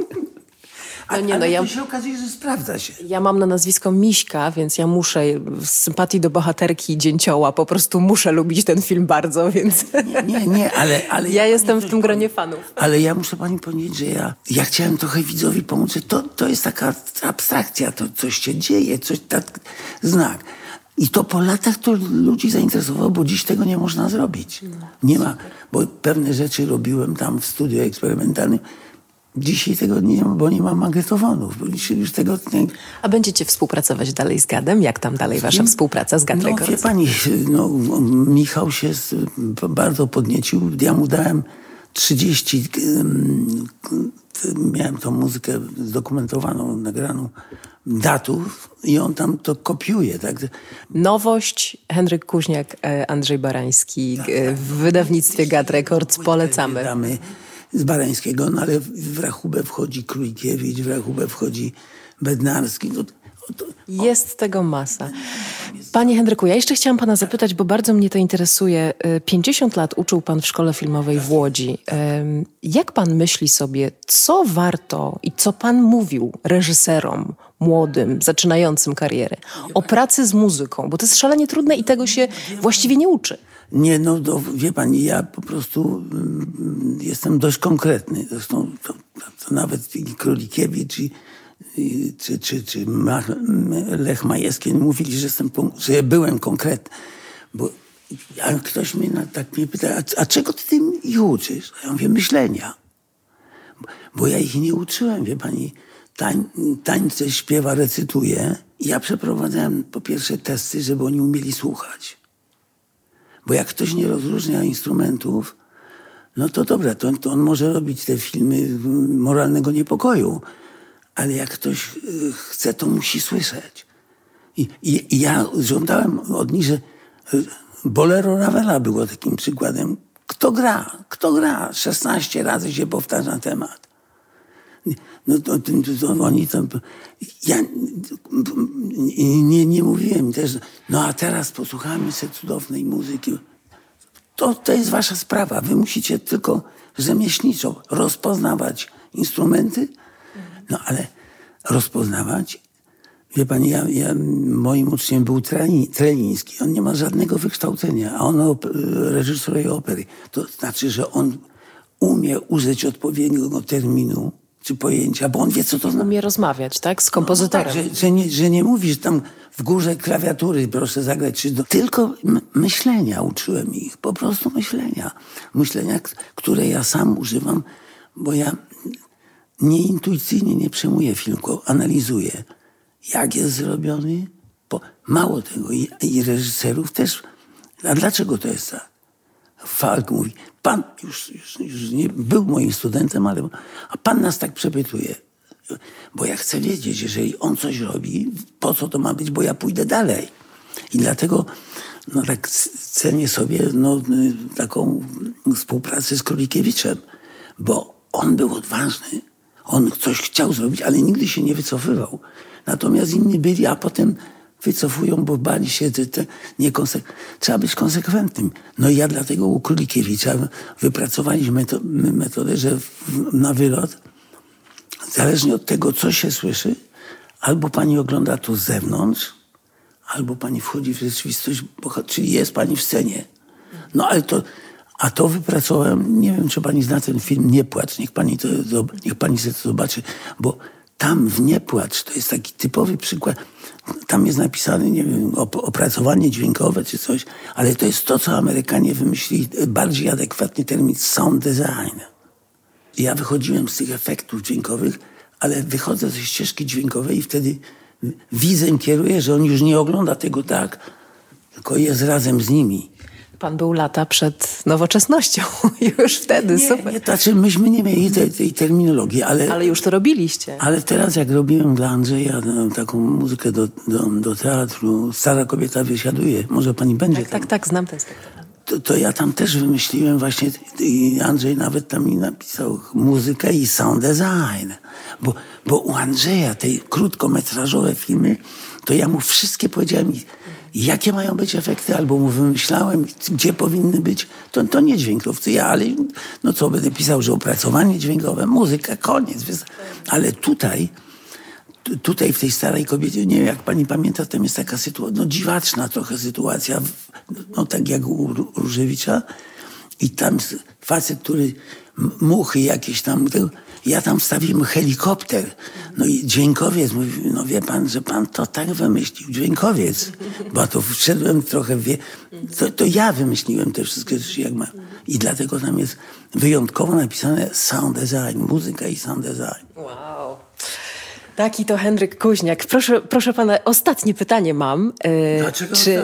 A, no nie, ale no ja, to się okazuje, że sprawdza się. Ja mam na nazwisko Miśka, więc ja muszę z sympatii do bohaterki Dzięcioła po prostu muszę lubić ten film bardzo, więc... Nie, nie, nie ale... ale ja jestem w tym gronie fanów. Ale ja muszę pani powiedzieć, że ja, ja chciałem trochę widzowi pomóc, że to, to jest taka abstrakcja, to coś się dzieje, coś tak, znak. I to po latach to ludzi zainteresowało, bo dziś tego nie można zrobić. Nie ma, bo pewne rzeczy robiłem tam w studiu eksperymentalnym. Dzisiaj tego nie ma, bo nie ma magnetofonów. Bo dzisiaj już tego nie... A będziecie współpracować dalej z Gadem? Jak tam dalej wasza współpraca z Gad No Records? wie pani, no, Michał się bardzo podniecił. Ja mu dałem trzydzieści... Miałem tą muzykę zdokumentowaną, nagraną datów i on tam to kopiuje. Tak? Nowość, Henryk Kuźniak, Andrzej Barański tak, tak. w wydawnictwie Gad Records. Polecamy. Damy z Barańskiego, no ale w rachubę wchodzi Krójkiewicz, w rachubę wchodzi Bednarski. No, to, Jest tego masa. Panie Henryku, ja jeszcze chciałam pana zapytać, bo bardzo mnie to interesuje. pięćdziesiąt lat uczył pan w szkole filmowej w Łodzi. Jak pan myśli sobie, co warto i co pan mówił reżyserom młodym, zaczynającym karierę o pracy z muzyką? Bo to jest szalenie trudne i tego się właściwie nie uczy. Nie, no to, wie pani, ja po prostu mm, jestem dość konkretny. Zresztą to, to nawet i Królikiewicz i, i, czy, czy, czy Mach, Lech Majewski mówili, że, jestem, że ja byłem konkretny. Bo a ktoś mnie na, tak mnie pyta, a, a czego ty tym ich uczysz? Ja mówię, myślenia. Bo ja ich nie uczyłem, wie pani, tań, tańce, śpiewa, recytuje. Ja przeprowadzałem po pierwsze testy, żeby oni umieli słuchać. Bo jak ktoś nie rozróżnia instrumentów, no to dobra, to, to on może robić te filmy moralnego niepokoju. Ale jak ktoś chce, to musi słyszeć. I, i, i ja żądałem od nich, że Bolero Ravela było takim przykładem. Kto gra? Kto gra? szesnaście razy się powtarza temat. No to, to, to, to oni tam... Ja nie, nie mówiłem też, no a teraz posłuchamy sobie cudownej muzyki. To, to jest wasza sprawa. Wy musicie tylko rzemieślniczo rozpoznawać instrumenty, no ale rozpoznawać. Wie pani, ja, ja, moim uczniem był Treliński. On nie ma żadnego wykształcenia, a on op- reżyseruje opery. To znaczy, że on umie użyć odpowiedniego terminu czy pojęcia, bo on wie, co to znaczy. Umie rozmawiać, tak? Z kompozytorem. No, tak, że, że, nie, że nie mówisz tam w górze klawiatury, proszę zagrać, czy do... tylko m- myślenia uczyłem ich. Po prostu myślenia. Myślenia, k- które ja sam używam, bo ja nie intuicyjnie nie przejmuję filmu, tylko analizuję. Jak jest zrobiony? Bo mało tego. I, I reżyserów też. A dlaczego to jest tak? Falk mówi, pan już, już, już nie był moim studentem, ale a pan nas tak przepytuje. Bo ja chcę wiedzieć, jeżeli on coś robi, po co to ma być, bo ja pójdę dalej. I dlatego no tak cenię sobie no, taką współpracę z Królikiewiczem, bo on był odważny. On coś chciał zrobić, ale nigdy się nie wycofywał. Natomiast inni byli, a potem wycofują, bo bali się, że te niekonsek- trzeba być konsekwentnym. No i ja dlatego u Królikiewicza wypracowaliśmy meto- metodę, że w, na wylot, zależnie od tego, co się słyszy, albo pani ogląda to z zewnątrz, albo pani wchodzi w rzeczywistość, bo, czyli jest pani w scenie. No ale to... A to wypracowałem, nie wiem, czy pani zna ten film Nie płacz, niech pani to, niech pani sobie to zobaczy, bo tam w Nie płacz to jest taki typowy przykład, tam jest napisane, nie wiem, opracowanie dźwiękowe czy coś, ale to jest to, co Amerykanie wymyślili, bardziej adekwatny termin sound design. Ja wychodziłem z tych efektów dźwiękowych, ale wychodzę ze ścieżki dźwiękowej i wtedy widzem kieruję, że on już nie ogląda tego tak, tylko jest razem z nimi. Pan był lata przed nowoczesnością, już wtedy, nie, super. Nie, znaczy myśmy nie mieli tej, tej terminologii, ale... Ale już to robiliście. Ale teraz jak robiłem dla Andrzeja no, taką muzykę do, do, do teatru, Stara kobieta wysiaduje, może pani będzie Tak, tam. tak, tak, znam ten spektakl. To, to ja tam też wymyśliłem właśnie, i Andrzej nawet tam mi napisał muzykę i sound design. Bo, bo u Andrzeja te krótkometrażowe filmy, to ja mu wszystkie powiedziałem, jakie mają być efekty, albo mu wymyślałem, gdzie powinny być. To, to nie dźwiękowcy, ja, ale no co, będę pisał, że opracowanie dźwiękowe, muzyka, koniec. Ale tutaj, tutaj w tej Starej kobiecie, nie wiem, jak pani pamięta, tam jest taka sytuacja, no dziwaczna trochę sytuacja, no tak jak u Różewicza. I tam facet, który muchy jakieś tam, ja tam wstawiłem helikopter. No i dźwiękowiec mówi, no wie pan, że pan to tak wymyślił, dźwiękowiec. Bo to wszedłem trochę, wie, to, to ja wymyśliłem te wszystkie rzeczy, jak ma. I dlatego tam jest wyjątkowo napisane sound design, muzyka i sound design. Wow. Taki to Henryk Kuźniak. Proszę, proszę pana, ostatnie pytanie mam. Yy, Dlaczego czy,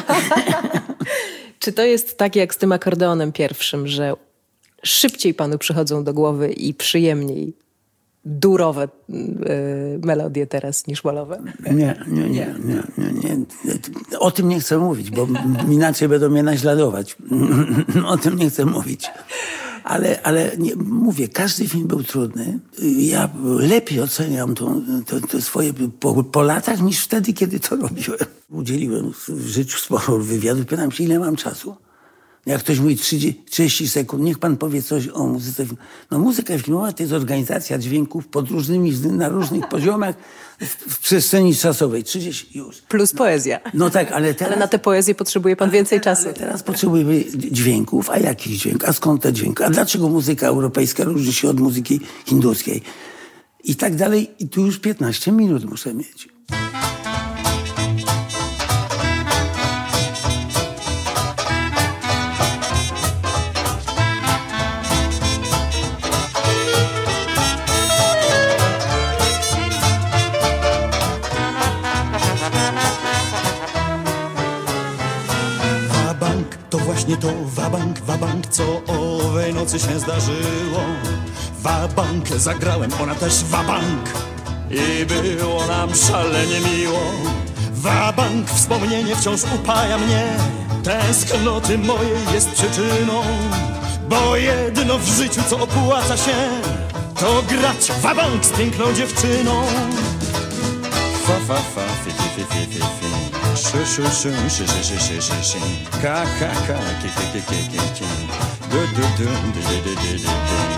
czy to jest tak jak z tym akordeonem pierwszym, że szybciej panu przychodzą do głowy i przyjemniej durowe yy, melodie teraz niż balowe? Nie, nie, nie, nie, nie, nie. O tym nie chcę mówić, bo inaczej będą mnie naśladować. O tym nie chcę mówić. Ale, ale nie, mówię, każdy film był trudny. Ja lepiej oceniam to, to, to swoje po, po latach niż wtedy, kiedy to robiłem. Udzieliłem w życiu sporo wywiadów. Pytam się, ile mam czasu. Jak ktoś mówi trzydzieści sekund, niech pan powie coś o muzyce. No muzyka filmowa to jest organizacja dźwięków pod różnymi, na różnych poziomach w, w przestrzeni czasowej. trzydzieści już. Plus poezja. No tak, ale teraz... Ale na tę poezję potrzebuje pan więcej teraz, czasu. Ale teraz potrzebujemy dźwięków. A jakich dźwięków? A skąd te dźwięki? A dlaczego muzyka europejska różni się od muzyki hinduskiej? I tak dalej. I tu już piętnaście minut muszę mieć. Nie to wabank, wabank, co owej nocy się zdarzyło. Wabank zagrałem, ona też wabank i było nam szalenie miło. Wabank, wspomnienie wciąż upaja mnie, tęsknoty mojej jest przyczyną. Bo jedno w życiu, co opłaca się, to grać wabank z piękną dziewczyną. Fa, fa, fa, fi, fi, fi, fi, fi, fi. Szy, szy, szy, szy, szy, szy, szy, szy, szy. Ka, ka, ka, ki, ki, ki, ki, ki, ki. Du, du, du, du, du, du, du, du.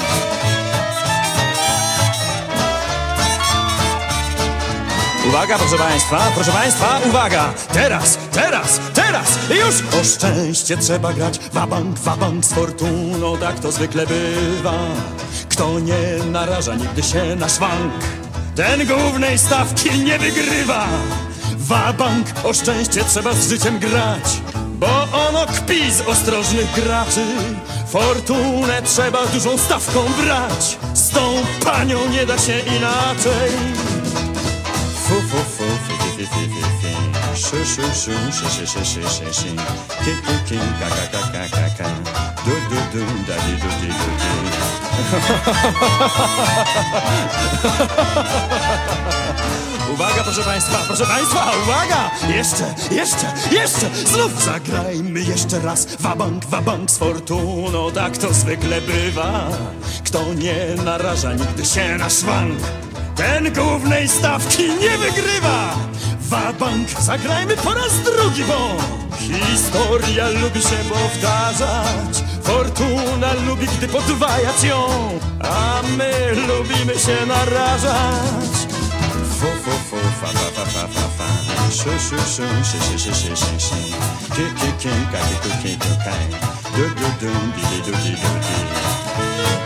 Uwaga, proszę państwa, proszę państwa, uwaga! Teraz, teraz, teraz, już! O szczęście trzeba grać, wabank, wabank z fortuną, tak to zwykle bywa. Kto nie naraża nigdy się na szwank, ten głównej stawki nie wygrywa. Wabank, o szczęście trzeba z życiem grać, bo ono kpi z ostrożnych graczy. Fortunę trzeba dużą stawką brać, z tą panią nie da się inaczej. Fu, fu, fu, fi, fi, fi, fi, fi. Szy, szy, szy, szy, szy, szy, szy, szy, szy. Ki, ki, ki, ka, ka, ka, ka, ka, ka. Du, du, du, da, di, du, di, du, di. Uwaga, proszę państwa, proszę państwa, uwaga! Jeszcze, jeszcze, jeszcze! Znów zagrajmy jeszcze raz. Wabank, wabank z fortuną, tak to zwykle bywa. Kto nie naraża nigdy się na szwank, ten głównej stawki nie wygrywa. Wabank, zagrajmy po raz drugi, bo historia lubi się powtarzać. Fortuna lubi, gdy podwajać ją, a my lubimy się narażać. Fu, fu, fu, fa, fa, fa, fa, fa, fa. Szy, szy, szy, szy, szy, szy, szy, szy, szy. Ki, ki, ki, ka, ki, ku, ki, ku, kaj. Du, du, du, di, di, du, di, du, di.